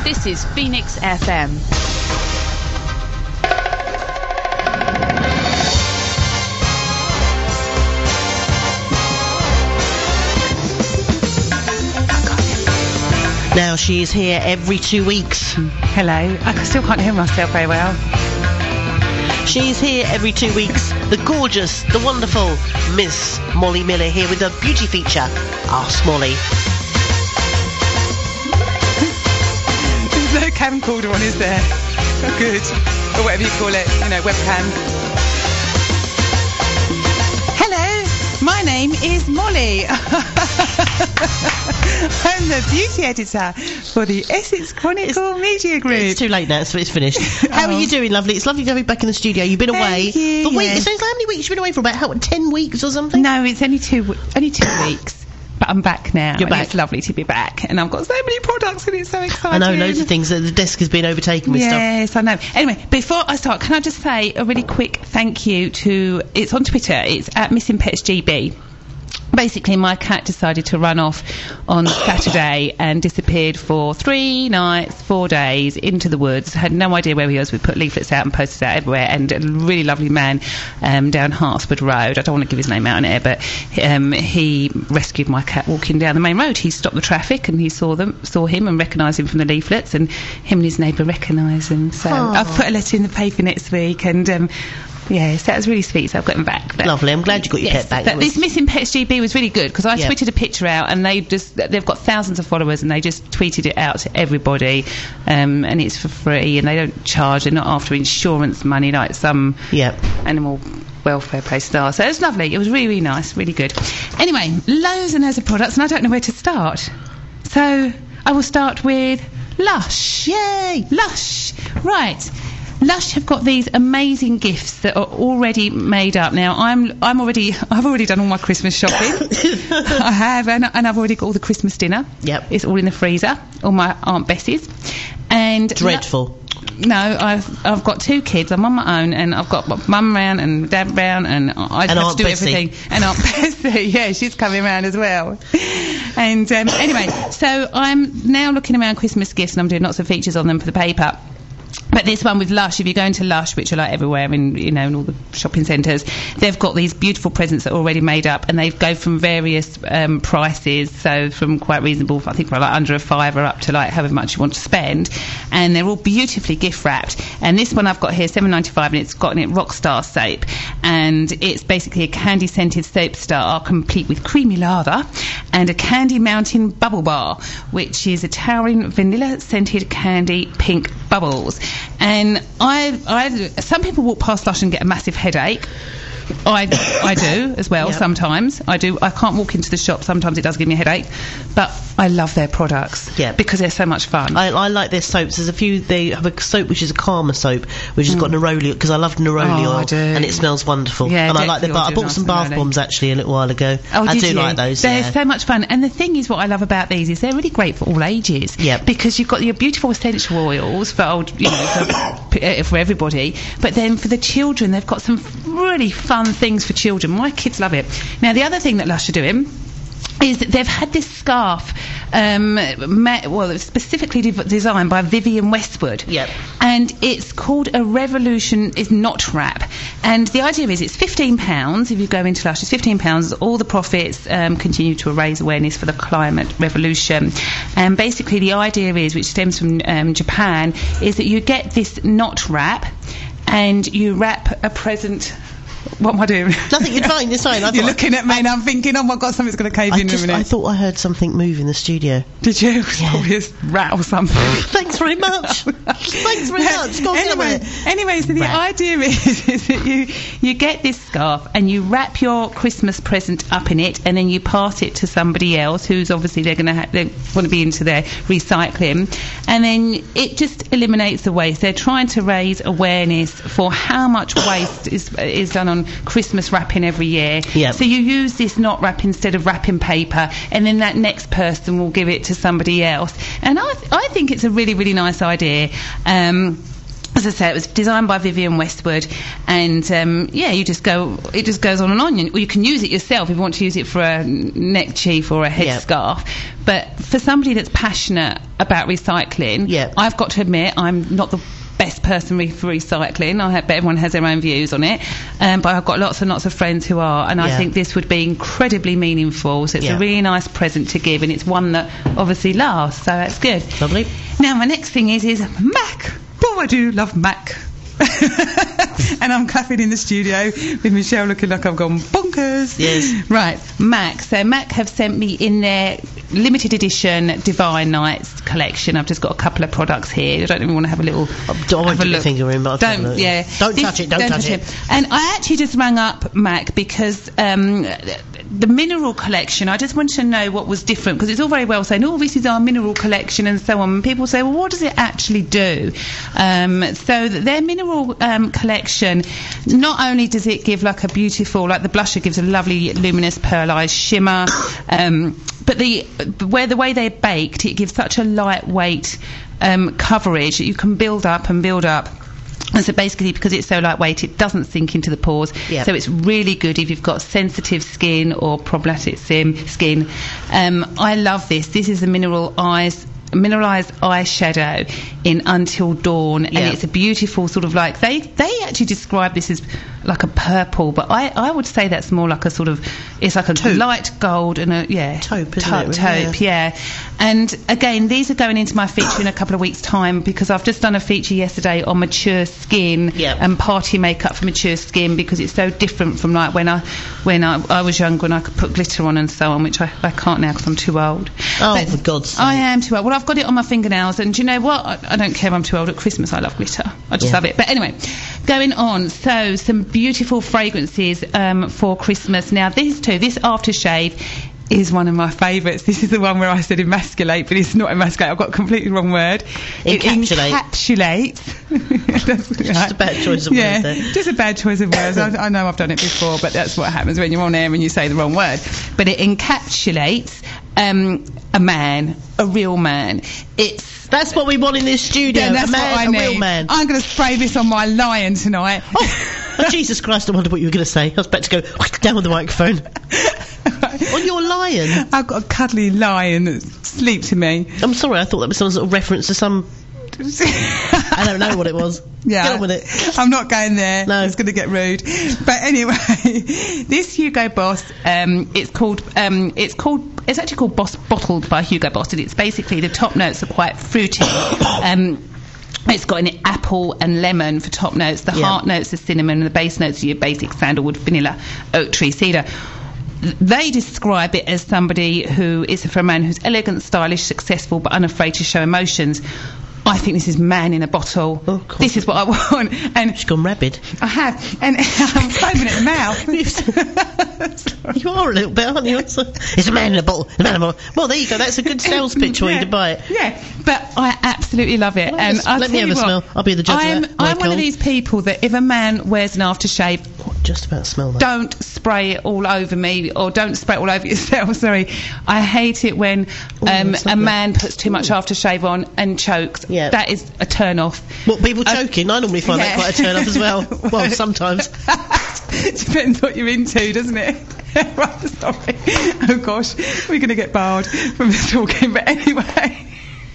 This is Phoenix FM. Now she is here every 2 weeks. Hello. I still can't hear myself very well. She's here every 2 weeks. The gorgeous, the wonderful Miss Molly Miller here with a beauty feature. Ask Molly. There's no camcorder on, is there? Oh, good. Or whatever you call it, webcam. Hello, my name is Molly. I'm the beauty editor for the Essex Chronicle Media Group. It's too late now, so it's finished. How are you doing, lovely? It's lovely to have you back in the studio. You've been away for weeks. So how many weeks have you been away for? About 10 weeks or something? No, it's only 2 weeks. But I'm back now. You're back. It's lovely to be back. And I've got so many products and it's so exciting. I know, loads of things. The desk has been overtaken with stuff. Yes, I know. Anyway, before I start, can I just say a really quick thank you to... It's on Twitter. It's at Missing Pets GB. Basically, my cat decided to run off on Saturday and disappeared for 3 nights, 4 days into the woods. Had no idea where he was. We put leaflets out and posted out everywhere. And a really lovely man down Hartsford Road. I don't want to give his name out on air, but he rescued my cat walking down the main road. He stopped the traffic and he saw him and recognised him from the leaflets. And him and his neighbour recognised him. So I've put a letter in the paper next week and... yes, that was really sweet, so I've got him back. But lovely, I'm glad you got your pet back. But this Missing Pets GB was really good, because I tweeted a picture out and they've got thousands of followers and they just tweeted it out to everybody, and it's for free and they don't charge, they're not after insurance money like some animal welfare place are. So it was lovely, it was really, really nice, really good. Anyway, loads and loads of products and I don't know where to start. So I will start with Lush. Yay! Lush! Right. Lush have got these amazing gifts that are already made up. Now, I've already done all my Christmas shopping. I have, and I've already got all the Christmas dinner. Yep. It's all in the freezer, all my Aunt Bessie's. And dreadful. No, I've got 2 kids. I'm on my own, and I've got Mum round and Dad round, and I have Aunt to do Bessie. everything. And Aunt Bessie, yeah, she's coming round as well. And anyway, so I'm now looking around Christmas gifts, and I'm doing lots of features on them for the paper. But this one with Lush, if you go into Lush, which are like everywhere in all the shopping centres, they've got these beautiful presents that are already made up, and they go from various prices, so from quite reasonable, I think, for like under £5 up to like however much you want to spend, and they're all beautifully gift wrapped. And this one I've got here, £7.95, and it's got in it Rockstar soap, and it's basically a candy scented soap star complete with creamy lather and a candy mountain bubble bar, which is a towering vanilla scented candy pink bubbles. And some people walk past Lush and get a massive headache. I do as well. Sometimes I do. I can't walk into the shop. Sometimes it does give me a headache, but I love their products because they're so much fun. I like their soaps. There's a few. They have a soap which is a Karma soap, which has got neroli, because I love neroli oil. I do. And it smells wonderful. Yeah, and I like their I bought some bath bombs actually a little while ago. I do like those. They're so much fun. And the thing is, what I love about these is they're really great for all ages. Yeah. Because you've got your beautiful essential oils for old, for everybody. But then for the children, they've got some really fun things for children. My kids love it. Now, the other thing that Lush are doing is that they've had this scarf specifically designed by Vivienne Westwood. Yep. And it's called a Revolution is Knot Wrap. And the idea is it's £15 if you go into Lush. It's £15. All the profits continue to raise awareness for the climate revolution. And basically the idea is, which stems from Japan, is that you get this knot wrap and you wrap a present. What am I doing? Nothing, you're fine, you're fine. You're looking at me and I'm thinking, oh my God, something's going to cave in a minute. I thought I heard something move in the studio. Did you? It was probably a rat or something. Thanks very much. Thanks very much. Go on, anyway, so the idea is that you get this scarf and you wrap your Christmas present up in it, and then you pass it to somebody else who's obviously they want to be into their recycling, and then it just eliminates the waste. They're trying to raise awareness for how much waste is done on Christmas wrapping every year. Yep. So you use this knot wrap instead of wrapping paper, and then that next person will give it to somebody else. And I think it's a really, really nice idea. as I say, it was designed by Vivienne Westwood, and it just goes on and on. Or you can use it yourself if you want to use it for a neck chief or a headscarf. But for somebody that's passionate about recycling, I've got to admit I'm not the best person for recycling. I bet everyone has their own views on it, but I've got lots and lots of friends who are, and I think this would be incredibly meaningful. So it's a really nice present to give, and it's one that obviously lasts, so that's good. Lovely. Now my next thing is MAC. Oh, I do love MAC. And I'm clapping in the studio with Michelle looking like I've gone bonkers. Yes. Right, MAC. So MAC have sent me in their limited edition Divine Nights collection. I've just got a couple of products here. I don't even want to have a little. I want your finger in, but don't touch it. Don't touch it. And I actually just rang up MAC because the mineral collection, I just wanted to know what was different, because it's all very well saying, oh, this is our mineral collection and so on. And people say, well, what does it actually do? So their mineral collection, not only does it give like a beautiful, like the blusher gives a lovely luminous pearlized shimmer, but the way they're baked, it gives such a lightweight coverage that you can build up and build up. And so basically, because it's so lightweight, it doesn't sink into the pores. Yep. So it's really good if you've got sensitive skin or problematic skin. I love this. This is the mineralized eyeshadow in Until Dawn, and it's a beautiful sort of like they actually describe this as like a purple, but I would say that's more like a sort of, it's like a taupe. Light gold and a taupe, isn't it? Taupe, yeah. And again, these are going into my feature in a couple of weeks' time, because I've just done a feature yesterday on mature skin and party makeup for mature skin, because it's so different from like when I was younger and I could put glitter on and so on, which I can't now because I'm too old. Oh, but for God's sake. I am too old. Well, I've got it on my fingernails, and do you know what? I don't care if I'm too old. At Christmas, I love glitter. I just love it. But anyway, going on. So some beautiful fragrances for Christmas. Now, this aftershave is one of my favourites. This is the one where I said emasculate, but it's not emasculate. I've got a completely wrong word. Encapsulate. It encapsulates. That's just a bad choice of words there. Just a bad choice of words. I know I've done it before, but that's what happens when you're on air and you say the wrong word. But it encapsulates a man, a real man. That's what we want in this studio. Yeah, that's a man, what I need. A real man. I'm going to spray this on my lion tonight. Oh, Jesus Christ, I wondered what you were going to say. I was about to go down with the microphone. On your lion? I've got a cuddly lion that sleeps with me. I'm sorry, I thought that was some sort of reference to some... I don't know what it was. Yeah, get on with it. I'm not going there. No, it's going to get rude. But anyway, this Hugo Boss, it's actually called Boss Bottled by Hugo Boss, and it's basically the top notes are quite fruity. It's got in it apple and lemon for top notes. The heart notes are cinnamon, and the base notes are your basic sandalwood, vanilla, oak tree, cedar. They describe it as somebody who is for a man who's elegant, stylish, successful, but unafraid to show emotions. I think this is man in a bottle. Oh, this is what I want. And she's gone rabid. I have, and I'm foaming at the mouth. You are a little bit, aren't you? It's a man in a bottle. A man in a bottle. Well, there you go. That's a good sales pitch for you to buy it. Yeah, but I absolutely love it. And let me have a smell. I'll be the judge of that. I'm one of these people that if a man wears an aftershave, just about smell that. Don't spray it all over me, or don't spray it all over yourself. Sorry, I hate it when a man puts too much aftershave on and chokes. Yeah. That is a turn off. What, people choking? I normally find that quite a turn off as well. Well, sometimes. Depends what you're into, doesn't it? Right, sorry. Oh gosh, we're going to get barred from this talking. But anyway,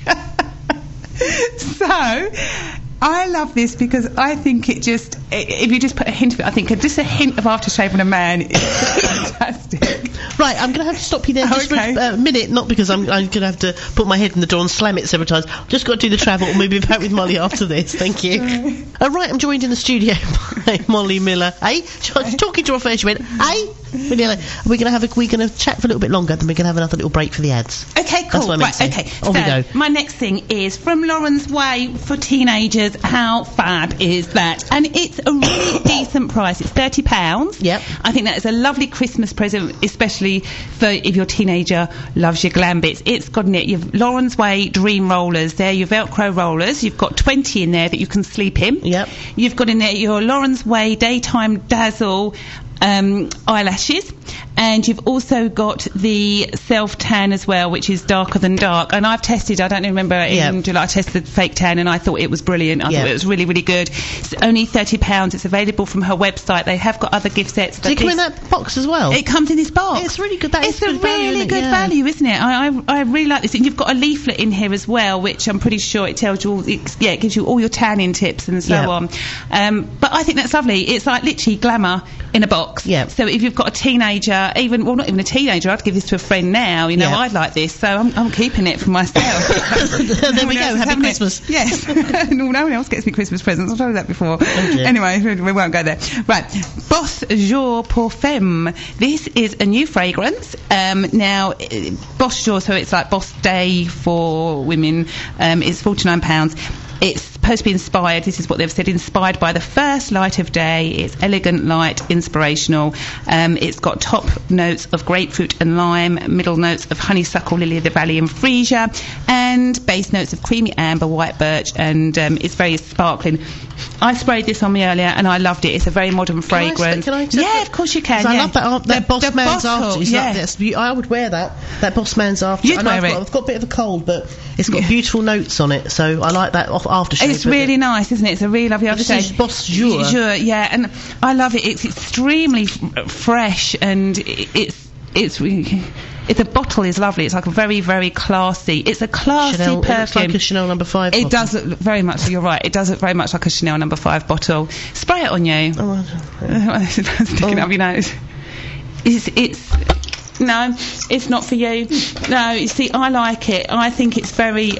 so I love this because I think it just, if you just put a hint of it, I think just a hint of aftershave on a man is fantastic. Right, I'm going to have to stop you there just for a minute, not because I'm going to have to put my head in the door and slam it several times. Just got to do the travel and we'll be back with Molly after this. Thank you. Right, I'm joined in the studio by Molly Miller. Talking to her first, she went, we're going to chat for a little bit longer, then we're going to have another little break for the ads. Okay, cool. That's what I meant to say. Okay, on we go. My next thing is from Lauren's Way for teenagers. How fab is that? And it's a really decent price. It's £30. Yep. I think that is a lovely Christmas present, especially for if your teenager loves your glam bits. It's got in it your Lauren's Way Dream Rollers. They're your Velcro rollers. You've got 20 in there that you can sleep in. Yep. You've got in there your Lauren's Way Daytime Dazzle eyelashes, and you've also got the self tan as well, which is darker than dark. And I've tested, I don't remember in July, I tested the fake tan and I thought it was brilliant. I thought it was really, really good. It's only £30. It's available from her website. They have got other gift sets. Does it come in that box as well? It comes in this box. It's really good. It's a really good value, isn't it? I really like this. And you've got a leaflet in here as well, which I'm pretty sure it tells you it gives you all your tanning tips and so on. But I think that's lovely. It's like literally glamour in a box. Yeah. So if you've got a teenager, not even a teenager, I'd give this to a friend now. I'd like this, so I'm keeping it for myself. There we go. Happy Christmas. Yes. No one else gets me Christmas presents. I've told you that before. Anyway, we won't go there. Right. Boss Jour pour Femme. This is a new fragrance. Now, Boss Jour, so it's like Boss Day for women. It's £49. It's supposed to be inspired, this is what they've said, inspired by the first light of day. It's elegant, light, inspirational. It's got top notes of grapefruit and lime, middle notes of honeysuckle, lily of the valley and freesia, and base notes of creamy amber, white birch, and it's very sparkling. I sprayed this on me earlier and I loved it. It's a very modern fragrance. Can I yeah, of course you can. I love that Boss Man's After. I would wear that Boss Man's After. You'd wear it. I've got a bit of a cold, but it's got beautiful notes on it, so I like that aftershave. It's really nice, isn't it? It's a really lovely aftershave. This is Boss Jour. Yeah, and I love it. It's extremely fresh, and it's the bottle is lovely. It's like a very, very classy. It's a classy perfume. It looks like a Chanel No. 5 bottle. It does look very much. You're right. It does look very much like a Chanel No. 5 bottle. Spray it on you. Sticking up your nose. No, it's not for you. No, you see, I like it. I think it's very.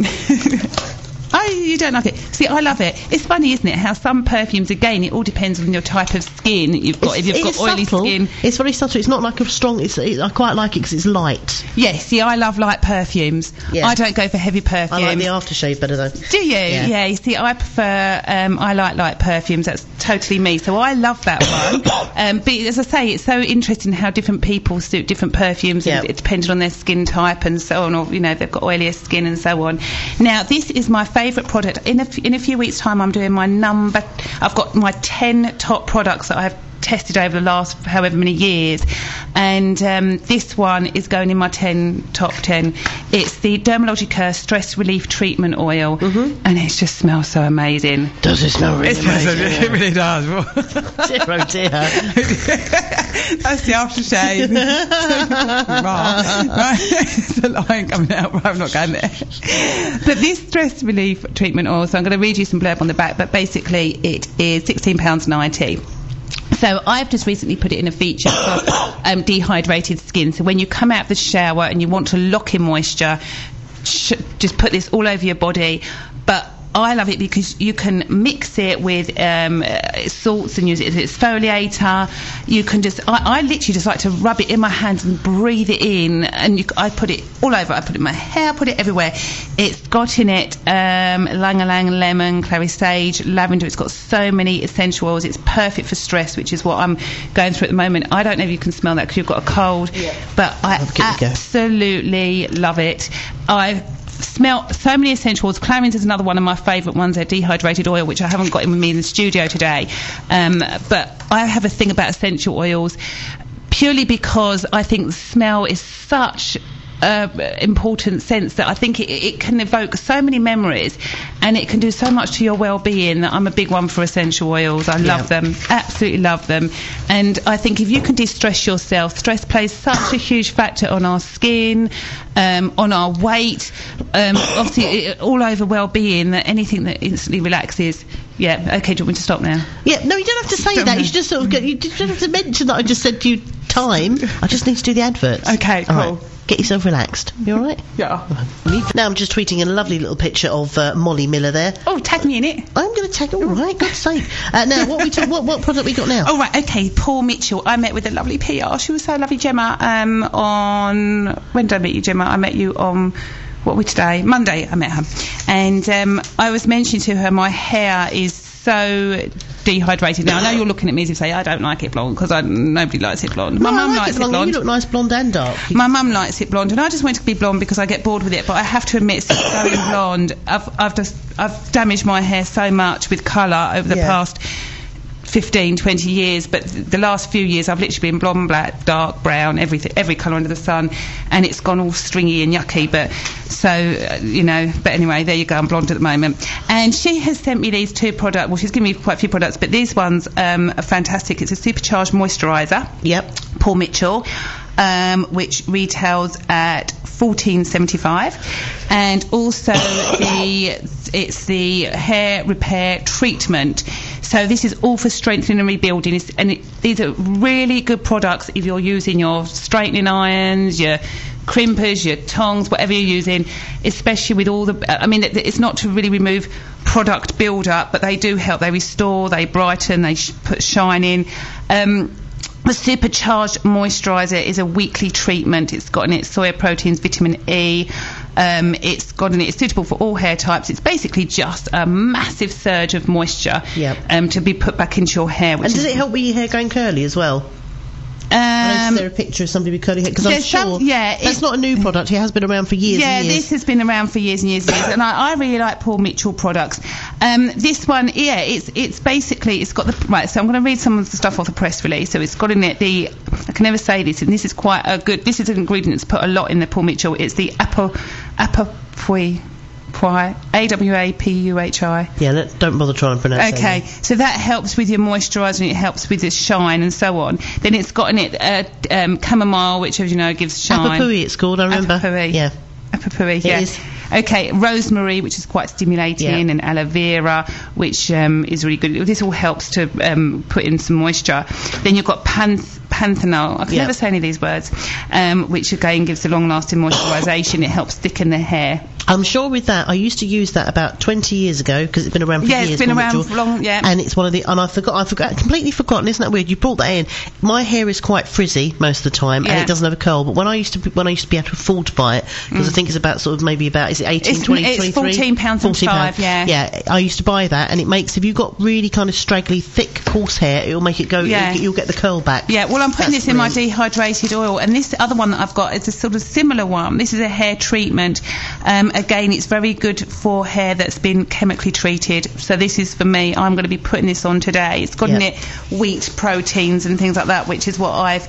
You don't like it. See, I love it. It's funny, isn't it, how some perfumes, again, it all depends on your type of skin that you've got. If you've got oily skin. It's very subtle. It's not like a strong... I quite like it because it's light. Yes, see, I love light perfumes. Yeah. I don't go for heavy perfumes. I like the aftershave better, though. Do you? Yeah, you see, I prefer... I like light perfumes. That's totally me. So I love that one. But as I say, it's so interesting how different people suit different perfumes. And it depends on their skin type and so on, or, if they've got oilier skin and so on. Now, this is my favourite product. In a few weeks' time, I'm doing I've got my 10 top products that I've tested over the last however many years, and this one is going in my top 10. It's the Dermalogica Stress Relief Treatment Oil, and it just smells so amazing. Does it smell really amazing? It really does. Dear. That's the aftershave. Right. It's a line coming out, but I'm not going there. But this Stress Relief Treatment Oil, so I'm going to read you some blurb on the back, but basically it is £16.90. So I've just recently put it in a feature for dehydrated skin. So when you come out of the shower and you want to lock in moisture, just put this all over your body. But I love it because you can mix it with salts and use it as exfoliator. You can I literally just like to rub it in my hands and breathe it in, and I put it all over. I put it in my hair, put it everywhere. It's got in it ylang-ylang, lemon, clary sage, lavender. It's got so many essential oils. It's perfect for stress, which is what I'm going through at the moment. I don't know if you can smell that because you've got a cold, but I absolutely love it. I smell so many essential oils. Clarins is another one of my favourite ones. They're dehydrated oil, which I haven't got in with me in the studio today. But I have a thing about essential oils purely because I think the smell is such important sense that I think it can evoke so many memories, and it can do so much to your well-being. That I'm a big one for essential oils. I love them, absolutely love them. And I think if you can de-stress yourself, stress plays such a huge factor on our skin, on our weight, obviously all over well-being, that anything that instantly relaxes. Yeah, okay, do you want me to stop now? Yeah, no, you don't have to say that. You should just sort of you don't have to mention that I just said to you time. I just need to do the adverts. Okay, cool. All right. Get yourself relaxed. You all right? Yeah. Now I'm just tweeting a lovely little picture of Molly Miller there. Oh, tag me in it. I'm going to tag. All right, God's sake. Now, what product we got now? Oh, right, okay. Paul Mitchell. I met with a lovely PR. She was so lovely, Gemma. When did I meet you, Gemma? I met you on. What are we today? Monday. I met her, and I was mentioning to her my hair is so dehydrated. Now I know you're looking at me as you say I don't like it blonde, because nobody likes it blonde. My mum likes it blonde. You look nice blonde and dark. My mum likes it blonde, and I just want it to be blonde because I get bored with it. But I have to admit, since going blonde, I've damaged my hair so much with colour over the past 15, 20 years, but the last few years I've literally been blonde, black, dark, brown, every colour under the sun, and it's gone all stringy and yucky, but but anyway, there you go, I'm blonde at the moment. And she has sent me these two products, well, she's given me quite a few products, but these ones are fantastic. It's a supercharged moisturiser. Yep. Paul Mitchell, which retails at $14.75, and also it's the hair repair treatment. So this is all for strengthening and rebuilding, these are really good products if you're using your straightening irons, your crimpers, your tongs, whatever you're using, especially with all it's not to really remove product build up, but they do help. They restore, they brighten, they put shine in. The supercharged moisturiser is a weekly treatment. It's got in it soya proteins, vitamin E. It's suitable for all hair types. It's basically just a massive surge of moisture to be put back into your hair. And does it help with your hair going curly as well? Is there a picture of somebody with curly hair? Because I'm sure that's not a new product. It has been around for years and years. This has been around for years and years and years. And I really like Paul Mitchell products. This one, it's basically, it's got right, so I'm going to read some of the stuff off the press release. So it's got in it I can never say this, and this is quite a good, this is an ingredient that's put a lot in the Paul Mitchell. It's the Apapuhi. Awapuhi. Yeah, don't bother trying to pronounce it. Okay, so that helps with your moisturiser and it helps with the shine and so on. Then it's got in it chamomile, which, as you know, gives shine. Apapuhi it's called, I remember. Apapuhi. Yeah. Apapuhi, yeah. It is. Okay, rosemary, which is quite stimulating, and aloe vera, which is really good. This all helps to put in some moisture. Then you've got panthenol. I can never say any of these words, which again gives a long-lasting moisturisation. It helps thicken the hair. I'm sure with that, I used to use that about 20 years ago because it's been around for years. Yeah, it's been around for long, and it's one of the, and I completely forgotten, isn't that weird? You brought that in. My hair is quite frizzy most of the time, and it doesn't have a curl, but when I used to be able to afford to buy it, because I think it's about is it 18, 20, it's 23? £14.75, yeah, I used to buy that, and it makes, if you've got really kind of straggly, thick, coarse hair, it'll make it go, you'll get the curl back. Yeah, well, I'm putting this in my dehydrated oil, and this other one that I've got is a sort of similar one. This is a hair treatment. Again, it's very good for hair that's been chemically treated. So this is for me. I'm going to be putting this on today. It's got in it wheat proteins and things like that, which is what and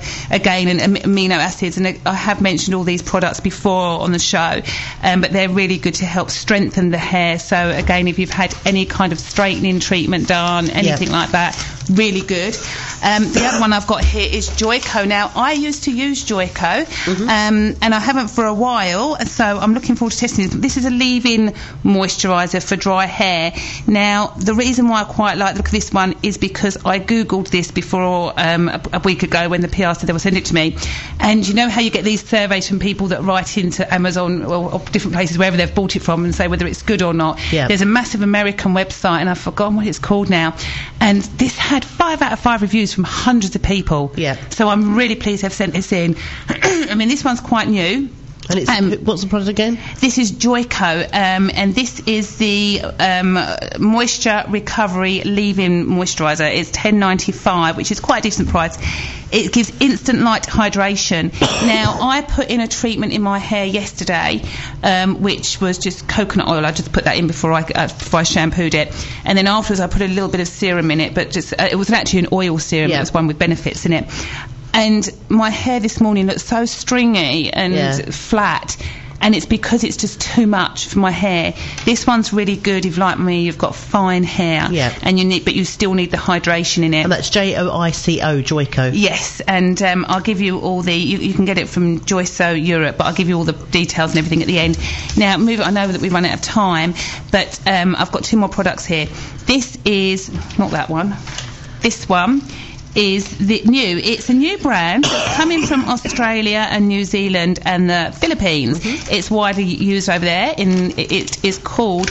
amino acids. And I have mentioned all these products before on the show, but they're really good to help strengthen the hair. So again, if you've had any kind of straightening treatment done, anything like that, really good. The other one I've got here is Joico. Now, I used to use Joico, and I haven't for a while, so I'm looking forward to testing this. This is a leave-in moisturiser for dry hair. Now, the reason why I quite like the look of this one is because I googled this before a week ago when the PR said they would send it to me. And you know how you get these surveys from people that write into Amazon or different places, wherever they've bought it from, and say whether it's good or not. Yeah. There's a massive American website, and I've forgotten what it's called now. And this had 5 out of 5 reviews from hundreds of people. Yeah. So I'm really pleased they've sent this in. I mean, this one's quite new. And it's what's the product again? This is Joico, and this is the Moisture Recovery Leave-In Moisturiser. It's $10.95, which is quite a decent price. It gives instant light hydration. Now, I put in a treatment in my hair yesterday, which was just coconut oil. I just put that in before I shampooed it, and then afterwards I put a little bit of serum in it, but just it was actually an oil serum. It was one with benefits in it. And my hair this morning looked so stringy and flat, and it's because it's just too much for my hair. This one's really good if, like me, you've got fine hair, and but you still need the hydration in it. And that's Joico, Joico. Yes, and I'll give you all the. You can get it from Joico Europe, but I'll give you all the details and everything at the end. Now, I know that we've run out of time, but I've got 2 more products here. This is not that one. This one is it's a new brand coming from Australia and New Zealand and the Philippines. It's widely used over there. It is called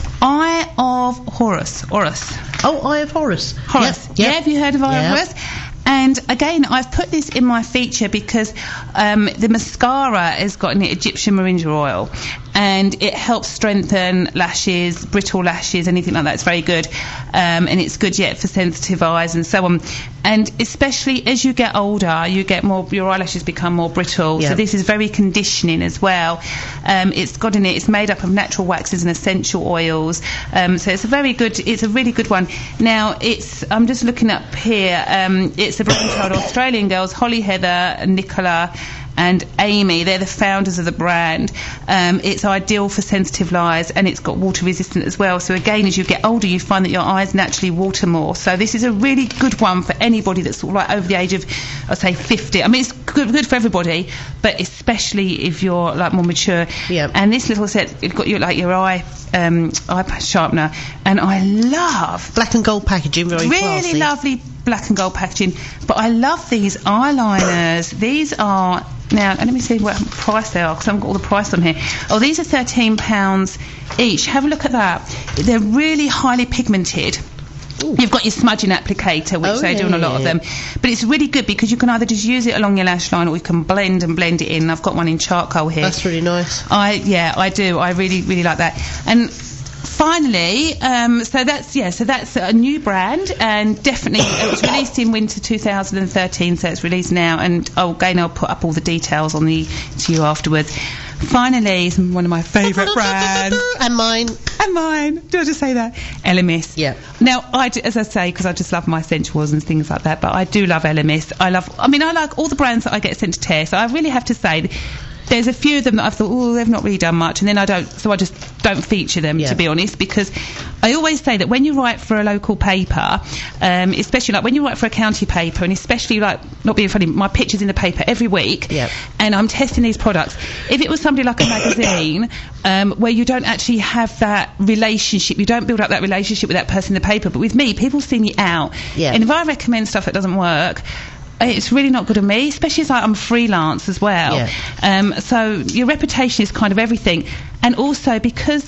Eye of Horus. Oh, Eye of Horus. Yep. Yeah, have you heard of Eye of Horus? And again, I've put this in my feature because the mascara has got in it Egyptian moringa oil, and it helps strengthen lashes, brittle lashes, anything like that. It's very good, and it's good for sensitive eyes and so on. And especially as you get older, you get more, your eyelashes become more brittle. Yeah. So this is very conditioning as well. It's got in it, it's made up of natural waxes and essential oils. So it's a really good one. Now I'm just looking up here. It's a brainchild Australian girls, Holly, Heather, Nicola and Amy. They're the founders of the brand. It's ideal for sensitive eyes, and it's got water resistant as well. So again, as you get older, you find that your eyes naturally water more. So this is a really good one for anybody that's sort of like over the age of, I'd say 50. I mean, it's good for everybody, but especially if you're like more mature. Yeah. And this little set, it's got your eye sharpener, and I love black and gold packaging, very really classy. Lovely black and gold packaging. But I love these eyeliners. These are now, let me see what price they are, because I haven't got all the price on here. Oh, these are £13 each. Have a look at that. They're really highly pigmented. Ooh. You've got your smudging applicator, which they do on a lot of them. But it's really good because you can either just use it along your lash line, or you can blend it in. I've got one in charcoal here. That's really nice. I do. I really, really like that. And finally, so that's a new brand, and definitely it was released in winter 2013, so it's released now, and again I'll put up all the details to you afterwards. Finally, one of my favourite brands. And mine. Do I just say that? Elemis. Yeah. Now, as I say, because I just love my essentials and things like that, but I do love Elemis. I like all the brands that I get sent to Tear, so I really have to say there's a few of them that I've thought, they've not really done much, and then I just don't feature them, to be honest, because I always say that when you write for a local paper, especially like when you write for a county paper, and especially like, not being funny, my picture's in the paper every week, and I'm testing these products. If it was somebody like a magazine, where you don't actually have that relationship, you don't build up that relationship with that person in the paper, but with me, people see me out, and if I recommend stuff that doesn't work, it's really not good on me, especially as I'm freelance as well. So your reputation is kind of everything. And also because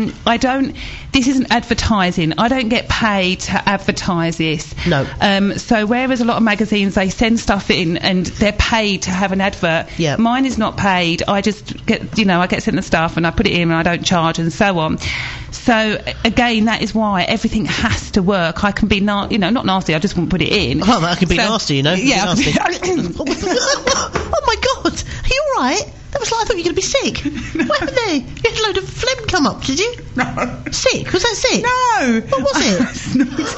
this isn't advertising, I don't get paid to advertise this. No. So whereas a lot of magazines, they send stuff in and they're paid to have an advert, mine is not paid. I just get, I get sent the stuff and I put it in and I don't charge and so on. So again, that is why everything has to work. I can be not nasty, I just won't put it in. Oh, that could be nasty, Yeah. Nasty. Oh my God, are you all right? That was like I thought you were going to be sick. What happened there? You had a load of phlegm come up, did you? No. Sick? Was that sick? No. What was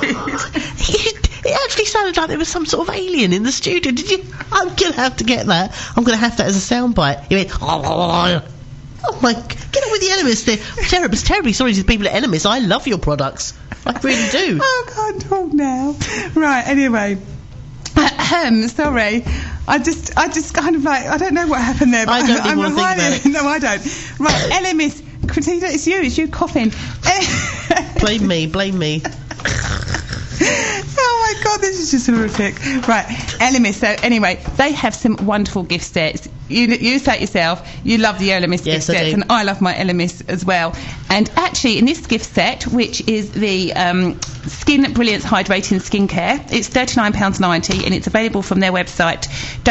it? It actually sounded like there was some sort of alien in the studio. Did you? I'm going to have to get that. I'm going to have that as a soundbite. You went, oh my, get on with the Elemis. They're terribly sorry to the people at Elemis. I love your products. I really do. Oh, I can't talk now. Right, anyway. Sorry. I just kind of like, I don't know what happened there. But I don't even want to think about it. No, I don't. Right, Elemis. Christina, it's you coughing. Blame me. Oh my God, this is just horrific. Right, Elemis. So anyway, they have some wonderful gift sets. You say it yourself, you love the Elemis gift sets, and I love my Elemis as well. And actually, in this gift set, which is the Skin Brilliance Hydrating Skincare, it's £39.90, and it's available from their website,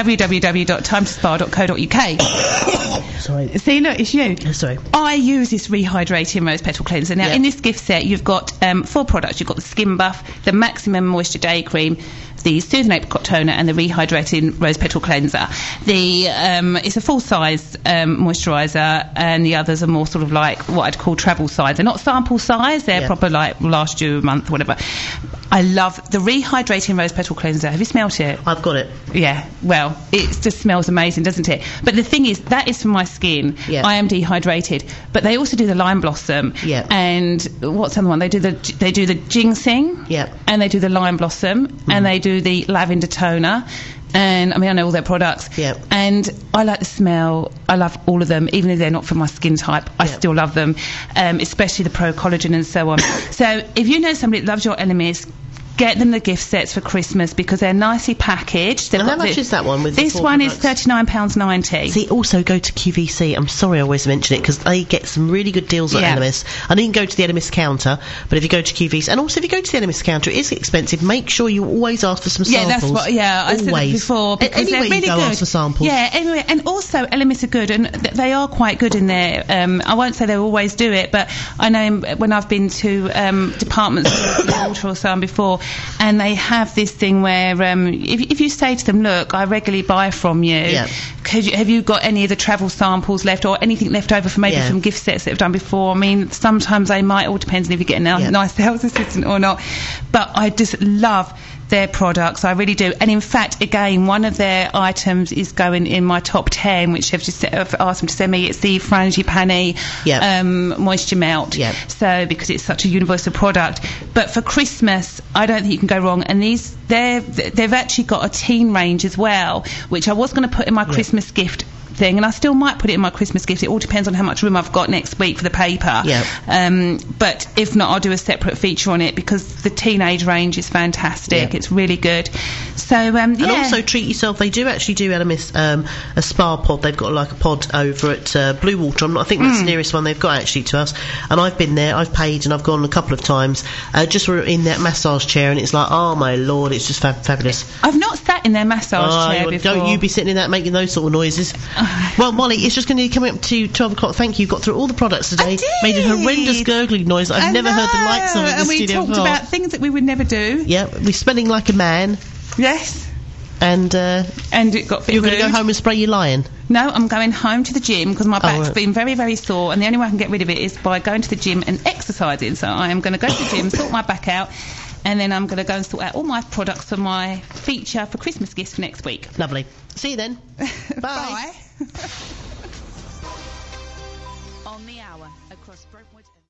www.timetospa.co.uk. Sorry. See, look, it's you. Sorry. I use this Rehydrating Rose Petal Cleanser. Now, in this gift set, you've got 4 products. You've got the Skin Buff, the Maximum Moisture Day Cream, the Soothing Apricot Toner, and the Rehydrating Rose Petal Cleanser. It's a full-size moisturiser, and the others are more sort of like what I'd call travel size. They're not sample size, they're proper like last you a month or whatever. I love the Rehydrating Rose Petal Cleanser. Have you smelt it? I've got it. Yeah, well, it just smells amazing, doesn't it? But the thing is, that is for my skin. I am dehydrated. But they also do the Lime Blossom. And what's the other one? They do the Ginseng. And they do the Lime Blossom. And they do the Lavender Toner. And I know all their products. And I like the smell. I love all of them, even if they're not for my skin type. I still love them, especially the Pro Collagen and so on. So if you know somebody that loves your Elemis, get them the gift sets for Christmas because they're nicely packaged. And how much is that one? With this one is £39.90. See, also go to QVC. I'm sorry I always mention it because they get some really good deals at Elemis. I know you can go to the Elemis counter, but if you go to QVC, and also if you go to the Elemis counter, it is expensive. Make sure you always ask for some samples. That's what. I said that before because anywhere they're really you go, good. ask for samples. Yeah, anyway, and also Elemis are good, and they are quite good in there. I won't say they always do it, but I know when I've been to department stores or so before, and they have this thing where if you say to them, look, I regularly buy from you, have you got any of the travel samples left or anything left over from from gift sets that have done before? I mean, sometimes they might, all depends on if you get a nice sales assistant or not, but I just love their products, I really do. And in fact, again, one of their items is going in my top 10, which I've asked them to send me. It's the Frangipani Moisture Melt. So, because it's such a universal product. But for Christmas, I don't think you can go wrong. And they've actually got a teen range as well, which I was going to put in my Christmas gift thing, and I still might put it in my Christmas gift. It all depends on how much room I've got next week for the paper. But if not, I'll do a separate feature on it because the teenage range is fantastic. It's really good. So and also treat yourself. They do actually do Elemis a spa pod. They've got like a pod over at Blue Water. I think that's the nearest one they've got actually to us. And I've been there. I've paid and I've gone a couple of times. Just in that massage chair, and it's like, oh my lord, it's just fabulous. I've not sat in their massage chair before. Don't you be sitting in that making those sort of noises. Well, Molly, it's just going to be coming up to 12 o'clock. Thank you. Got through all the products today. Made a horrendous gurgling noise. I've never heard the likes of it in the studio. And we talked about things that we would never do. Yeah, we're spelling like a man. Yes. And it got you're going to go home and spray your lion? No, I'm going home to the gym because my back's been very, very sore, and the only way I can get rid of it is by going to the gym and exercising. So I am going to go to the gym, sort my back out, and then I'm going to go and sort out all my products for my feature for Christmas gifts for next week. Lovely. See you then. Bye. On the hour across Broadway.